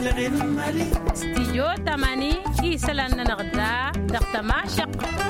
استيجو تماني إيسلان نغدا دقت معشق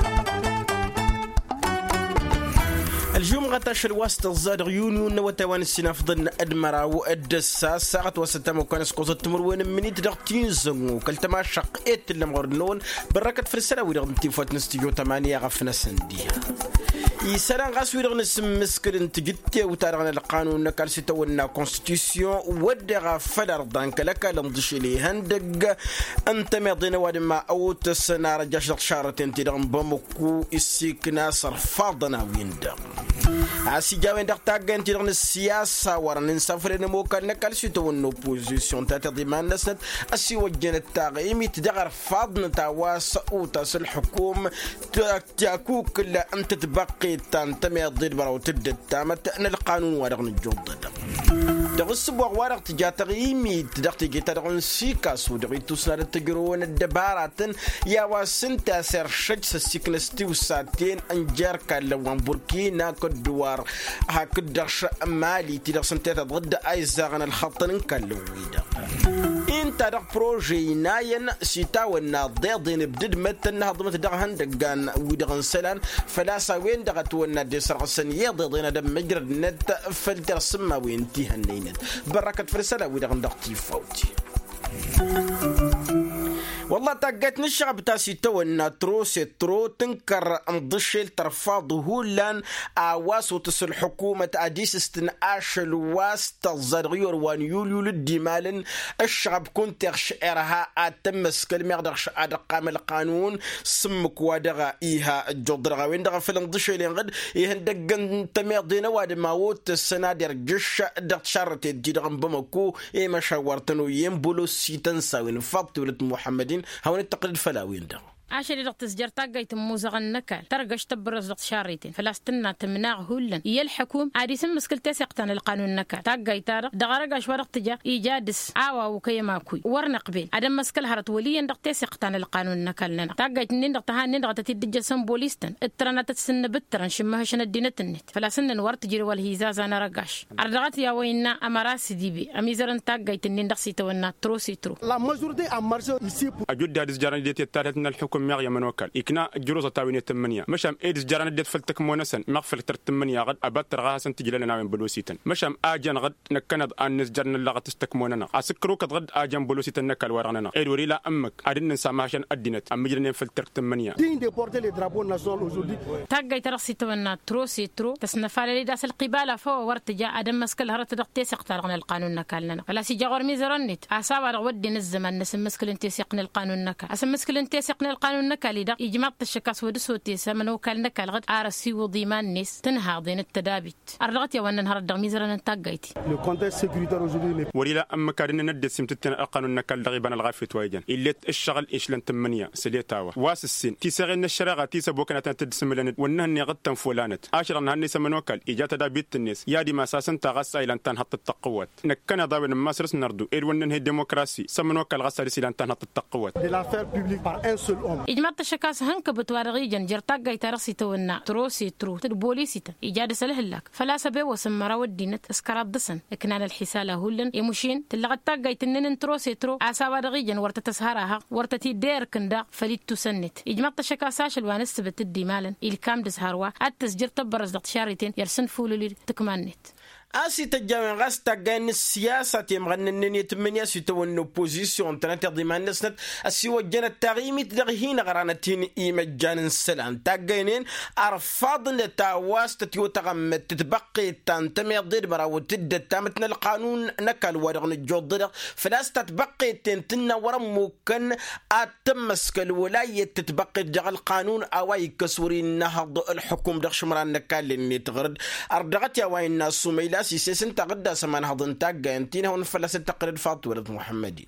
اليوم غطاش الواسط الزاد غيونيون وتوان السنة فضلنا أدمرا وأدسا ساعة وستم وكان سقوط التمروين مني تدقتين زمو كلتما شقيت المغرنون بركة في السنة ويرغن تيفوت نستيجو 8 غفنا سنديها يسران غاس ويرغن اسم مسكر انتجتي وتارغن القانون نكال ستونا كونستيتيسيون ودغا فلردان كلك لمضش لي هندق انت مضينا ودما او تسنا رجاش شارتين تيرغن بمكو السيك ناصر فاضنا ويندق عسي جاوين دقتاقين تيرغن السياسة ورن نسافرين موكال نكال ستونا اوبوزيسيون تاتي ما نسنت اسي وجن التاغيمي تدغر فاضنا تاواس او تاس الحكوم تاكوك لا انت تبقي تنتمي ضد براو تدد تامت ان القانون ورغن الجدد دغسب ورق تجاتغيمي تدقتي جترغن سيكاس ودغي توسنا تجرون الدبارات يا واسن تاسر شج سيكنستي وساتين انجار كالوان بوركينا كدوار هكدرش مالي تدرسن ضد اي زغن الخطن كالويدا انت دق بروجي ناين سيتاونا ضيضين بدد متن هضمت دغهن دغان ودغن سلان فلاسا وين دغت ونا دي سرغسن يضيضين دم مجرد نت فلتر سما وين تيهنينت بركه فرسله ودغن دقتي فوتي والله تاقيت نشعب تاسي تونا ترو سترو تنكر مضشل ترفاضه لان اواس وتصل الحكومة اديس استنقاش الواس تزرغيور وان يوليو للدمال الشعب كنت يغشعرها اتمس كلمة يغدغش ادقام القانون سمك ودغا ايها الجدرغا وين دغا فلن ضشل ينغد يهن دقن تميضين واد ماوت السنادر جش دغت شارت الجدغن بمكو ايما شاورتنو ينبولو سيتن ساوين فاضت ولد محمدين هون التقليد فلاوين ده عشان دقت سجر تاقيت موزغ النكال ترقش تبرز دقت شاريتين فلاستنا تمناغ هولن يا الحكوم عادي سم مسكل تسقتن القانون النكال تاقيت تار دغرقش ورق تجا ايجادس عاوا وكيما كوي ورنا قبيل عدم مسكل هرت وليا دقت تسقتن القانون النكال لنا تاقيت نين دقت هان دقت تدج سمبوليستن الترنت تسن بترن شمها شن الدينت النت فلا سن ورت جري والهيزاز انا رقاش ارغت يا وينا امراس ديبي اميزرن تاقيت نين دقسي تونا تروسي ترو لا ماجورتي امارشو يسي اجود دارس جاران ديت تارتنا الحكم مغيا من وكال إكنا جروزة تاوينية 8 مشام إيدس جارنا ديت فلتك مونسن مغفل تر 8 غد أبتر غاسن تجي لنا من بلوسيتن مشام آجان غد نكند أنس جارنا اللغة تستكموننا أسكروك غد آجان بلوسيتن نكال ورغنا إيدوري لا أمك أدين نساماشن أدينت أمجرنين فلتر 8 دين دي بورتي لي درابو ناسيونال أوجودي تاقاي ترسي تونا تروسي ترو تسنفال لي داس القبالة فو ورتجا أدم مسكل هرت دقتي سقطرغنا القانون نكال لنا فلا سي جاور ميزرنت أساور ودي نزمن نسم مسكل انتي سقن القانون نكال أسم مسكل انتي سقن القانون نكال إذا يجمع الشكاس ودسوتي سمن وكال نكال غد عرسي وضيمان نس تنهاضين التدابت أرغت يا وانا نهار الدغميزرن انتاقايتي لو كونتكست سيكوريتير أوجودي وليلا أما كارين ندد سمتتنا القانون نكال دغيبان الغافيت وايجان إليت الشغل إيش لن 8 سليتاوا واس السن تيسغن الشراغة تيسا بوكنا تدسم لند ونهن غد تنفولانت عاشر نهني سمن وكال إجا تدابيت الناس يادي ما ساسن تغسى إلى أن تنحط التقوات نكنا ضاوين ماسرس نردو إير ونن هي ديمقراسي سمن وكال غسى إلى أن تنحط التقوات de l'affaire publique par un seul homme. إجماع الشكاس هنك بتوارغي جنجر تاقاي ترسي تونا تروسي ترو تدبوليسيتا إيجاد سلهلاك فلا سبب وسمرا ودينت اسكرات دسن إكنان الحسالة هولن يمشين تلغت تاقاي تنين تروسي ترو عساوارغي جن ورت تسهرها ورت تدير كندا فليت تسنت إجماع الشكاساش الوانس بتدي مالا الكام دسهروا التسجير تبرز دقت شارتين يرسن فولولي تكمانت أسي تجاوين غاس تجاين السياسة يمغنن يتمنى سيتون أوبوزيسيون تنتظم الناس أسي وجنا التغييم تدغين غرانتين إيمجان السلام تجاينين أرفض لتواس تتيو تغم تتبقي تنتمي ضد براو تد تامتنا القانون نكال ورغن الجودر فلاس تتبقي تنتنا ورموكن أتمسك الولاية تتبقي دغ القانون أواي كسوري نهض الحكم دغ شمران نكال اللي تغرد أردغت يا وين الناس سميلا سيسن تغدى سمان هضن تاقا انتين هون فلس التقرير فاط ولد محمدين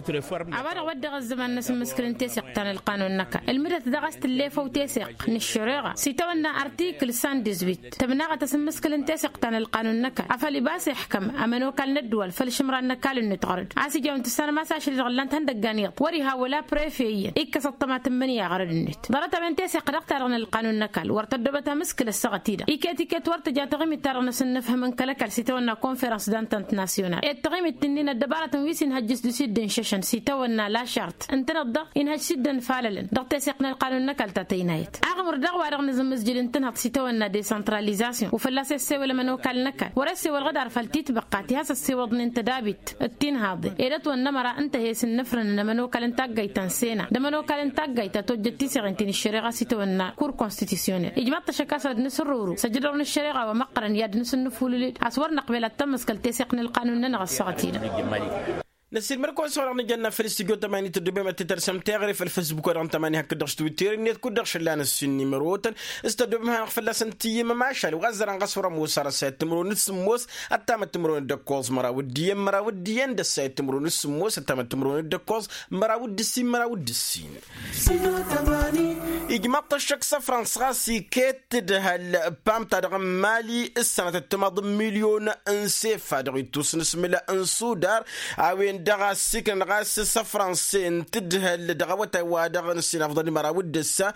عبارة ودغ الزمان ناس مسكرين تسق تان القانون نكا المدة دغست الليفة وتسق نشريغة سيتونا ارتيكل 118 تبناغة تسم مسكرين تسق تان القانون نكا عفالي باس يحكم امنو كال ندول فالشمران نكال نتغرد عاسي جاون تسانا ما ساشي غلان تندقانيط وريها ولا بريفيين إيكا سطما تمنية غرد النت ضغطة بين تسق رغتارغن القانون نكال ورتدبتها مسكل السغتيدة إيكا تيكت ورتجا تغيمي تارغن سنفهم من كالكال سيتونا كونفرنس دانتنت ناسيونال التغيمي التنين الدبارة ويسين هجس دسيد ششن سيتونا لا شرط انت نض إنها سدا فعلا ضغط سيقنا القانون نكال تاتينايت أغمر دغوا رغ نظم مسجد انتنها سيتونا ديسنتراليزاسيون وفلاس السوى لما نوكال نكال ورسي والغدار فالتيت بقاتي هذا السوى ضن انت دابت التين هذه إيرت والنمرة انت هي سنفرن لما نوكال انت جايتان سينا لما نوكال انت جايتا توجد تيسير انتين الشريعة سيتونا كور كونستيتيسيونيل إجماع تشكاسة نسرورو سجلون الشريعة ومقرن يد نس النفول أسور نقبل التمس كالتيسيقن القانون نغسقتينا نسير مركو صورنا جنة في الاستوديو تمانية تدبي ما تترسم تغري في الفيسبوك وران تمانية هكدرش تويتر نيت كدرش لان السني مروتن استوديو ما خفلا سنتي ما ماشال وغزر عن قصور موسى رسات تمرون نسموس التام تمرون دكوز مراوديان دسات تمرون نسموس التام تمرون دكوز مراودسين إجماع الشخص فرنسا كيت هال بام تدغم مالي السنة تمض مليون انسيف هذا توسنس ملا انسودار أوين دغا سكن غاس سفرانسين تدهل دغوتا ودغا نسين أفضل مراود السا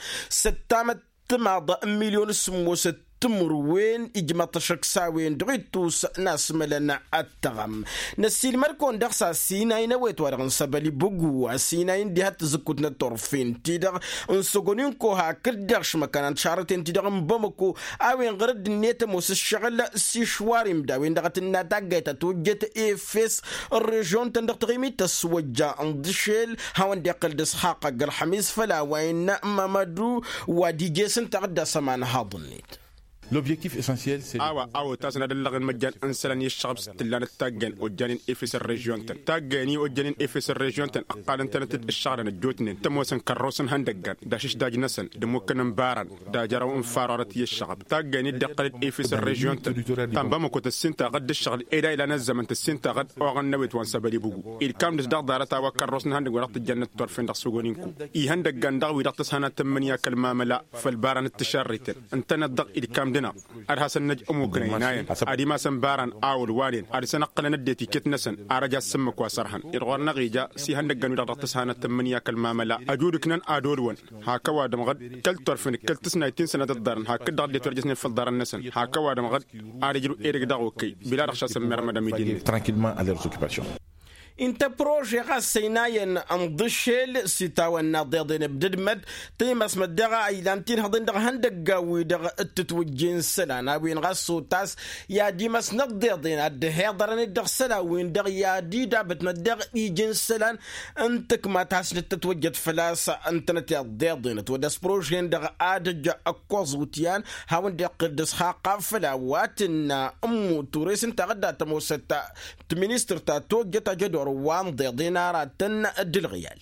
6 مليون سموس تمروين إجماع الشخص وين دغيتوس ناس ملنا التغم نسيل مركون دغسا سيناين ويتوارغن سبالي بوغو سيناين دي هات زكوتنا طرفين تيدغ انسوغونين كوها كردغش مكانان شارتين تيدغ مبامكو اوين غرد نيت موس الشغل سي شواريم داوين دغت الناتاقيتا توجت إيفيس الرجون تندغ تغيمي تسوجا اندشيل هاون دي قلدس حاقا قرحميز فلا وين مامادو ودي جيسن تغدى سمان هاضنيت. L'objectif essentiel, c'est تاسنا دلغن مجان انسلاني الشعب ستلان التاجن وجانين إفس الريجيون تاجني وجانين إفس الريجيون أقال انت نتد الشعر نجوتنين تموسن كروسن هندقان داشش داج نسن دموكن مبارن داجرو انفارارتي الشعب تاجني دقلت إفس الريجيون تنبامو كنت السنتا غد الشغل إلى إلى نزمن السنتا غد أغن نويت وان سبالي بوغو الكام دس داغ دارتا وكروسن هندق ورقت الجنة طرفين داغ سوغونينكو هندقان داغ ويدقت سهنا تمنيا كلمة ملا فالبارن التشريتن انت ندق الكام أرهاسن نج أموكريناين أدي ما سنبارن أول والين أدي سنقل نديتي كتنسن أرجع سمك وسرحن إرغار نغيجا سيهن دجانو دغت سهنا تمنيا كالماملا أجودكنن أدولون هاكوا دمغد كل طرفين كل تسنايتين سنة الدارن هاك دغت لترجسن في الدار النسن هاكوا دمغد أرجلو إيرك دغوكي بلا رخصة سمر مداميدين tranquillement à leurs occupations. انت بروجي غاسيناين امضشل سيتاونا ضيضين بددمد تيمس مدغا ايلانتين هضين دغ هندقا ويدغ التتوجين سلانا وين غاسو تاس يا ديمس نضيضين الدهيضرن الدغ سلا وين دغ يا دي دابت مدغ يجين سلان انتك ما تاس تتوجد فلاسة انتنت يا ضيضين تودس بروجين دغ ادج اكوزوتيان هاون دغ قدس حاقا فلاواتنا امو توريس انت غدا تموستا تمينستر تاتو جتا جدور وان دينار تن الدلغيال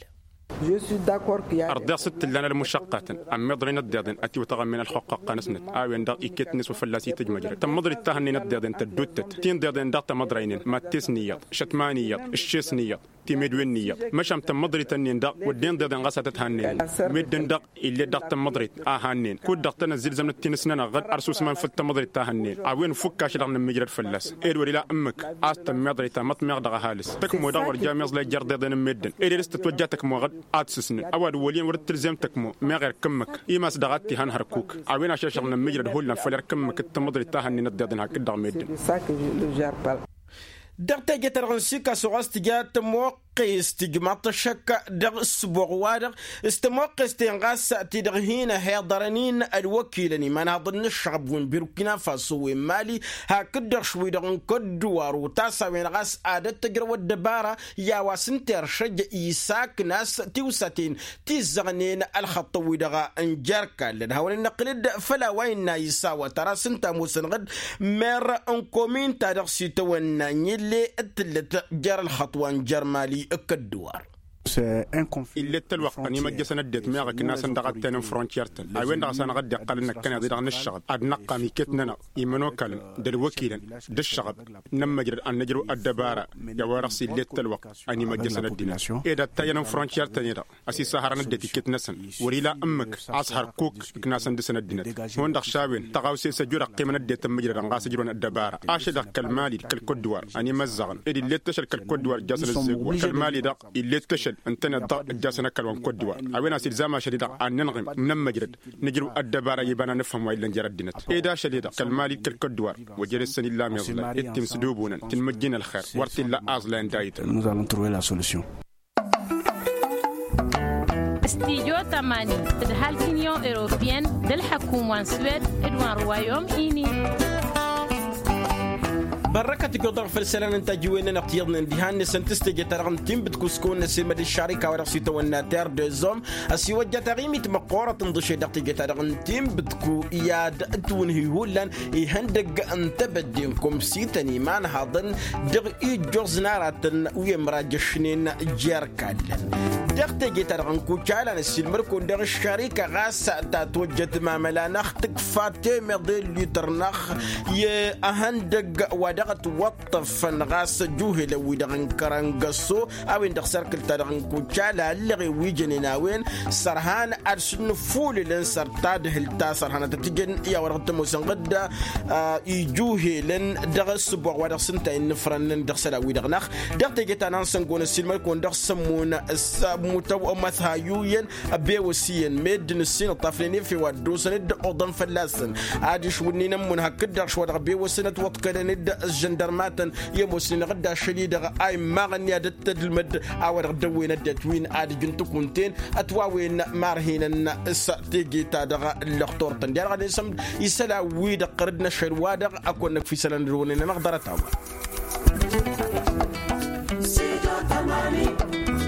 أرضي ست لنا المشقة أم مضرين الديادين أتي وتغم من الحقوق نسنت أوين دق إكتنس وفلاسي تجمجر تم مضري التهنين الديادين تدوتت تين ديادين دق مضرينين ما تسنيات شتمانيات الشيسنيات تيميدوينيات مشام تم مضري تنين دق والدين ديادين غاسة تهنين مدن دق اللي دق تم مضري هنين كود دق تنزل زمن التنسننا غد أرسوس من فت مضري تهنين أوين فكاش لغن مجرد فلاس إدوري لا أمك أستم مضري تمت مغدغ هالس تكمو دور جامز لا جر ديادين مدن إدي لست توجهتك مغد أتسسن أود ولين ورد تلزم تكمو ما غير كمك إيماس دغتي هنهركوك عوين عشان شغلنا مجرد هولنا فلر كمك التمضري تاهني نديدن هكذا دغميدن دغتا جترغنسيكا سوغاستيجات موقع استجماط الشك دغ السبوغوادغ استموقع استنغاس تدغهين هيضرنين الوكيلني ما نظن الشعب وين بيركينا فاسو وين مالي هكذا شوي دغن كدوار وتاسا وين غاس عادت تجرو الدبارة يا واسنتر شج إيساك ناس تيوساتين تيزغنين الخط ويدغا انجاركا لنهاول النقلد فلا وين نايسا وترى سنتا موسنغد مير انكومين تادغ سيتوان اللي اتلت جار الخطوة انجار مالي الكدوار اللي الوقت أني ما جسنا الدت ما غك الناس ندقت تنم فرونتيرتن أوين دعسنا غد قالنا كان يضيع عن الشغب أدنقى ميكتنا يمنوكل دل وكيلا دل الشغب نما جرد أن نجرو الدبارة جوارسي اللي الوقت أني ما جسنا الدين إذا تينم فرونتيرتن يرا أسي سهرنا الدت كتنسن وريلا أمك أسهر كوك كناس ندسنا الدين هون دخ شابين تقاوسي سجورا قيمنا الدت مجرد أنقاس جرون الدبارة أشد كالمالي كالكدوار أني مزغن إذا اللي تشل كالكدوار جسنا الزقوة كالمالي دق اللي تشل أنتنا الضغط جاسنا كلام كودوا أوينا سلزامة شديدة أن ننغم نمجرد نجرو الدبارة يبانا نفهم وإلا نجرد دينت إذا شديدة كالمالي كالكودوا وجري السن الله ميزلا إتم سدوبونا تنمجين الخير وارتي لا أزلان دايت. Nous allons trouver la solution. استيجو تماني تدهال سينيون إيروبيان دل حكومة سويد إدوان روايوم إيني بركة قدر فرسلان انت جوين نقيضنا دهان سنتستجي ترغن تيم بتكسكون نسيمة الشركة ورقصيتا والناتير دوزوم اسيوجة تغيمي تمقورة تنضشي دقيقة ترغن تيم بتكو إياد تونهي هولان يهندق انتبدينكم سيتاني مان هاضن دغ اي جوز ناراتن ويمراجشنين جيركالن دقيقة ترغن كوشالا نسيمركون دغ الشركة غاسة تاتوجة ماملا نختك فاتي مضي لترنخ يهندق ودغت وطف نغاس جوه لو دغن كرنغسو او اندخ سركل تدغن كوشالا لغي ويجن ناوين سرهان ارسن فول لن سرتاد هلتا سرهان تتجن يا ورغت موسنغدا يجوه لن دغس بو ودغ سنتا نفرن دغسلا وي دغنخ دغتيتا نانسنغون سيلمر كون دغ سمون متو مثايوين بيوسين ميدن السين الطفلين في ودوسن اودن فلاسن اديش ونينا من هكدر شو دغ بيوسن توتكلن الجندرمات يموسن غدا شديد اي ماغنيا دتدلمد او غدوين الدتوين اد جنتو كونتين اتواوين مارهين استيجي تادغ اللخطور تندير غادي يسم يسلا ويد قردنا شروادغ اكون في سلان رونين نقدر تاوا